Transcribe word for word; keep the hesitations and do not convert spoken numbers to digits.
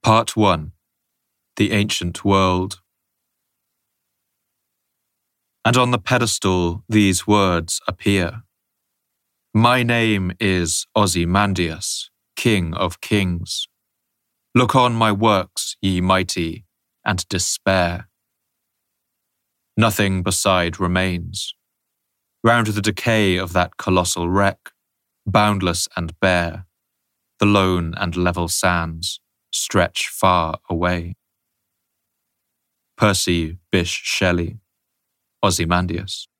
Part one. The Ancient World. And on the pedestal these words appear. My name is Ozymandias, King of Kings. Look on my works, ye mighty, and despair. Nothing beside remains. Round the decay of that colossal wreck, boundless and bare, the lone and level sands stretch far away. Percy Bysshe Shelley, Ozymandias.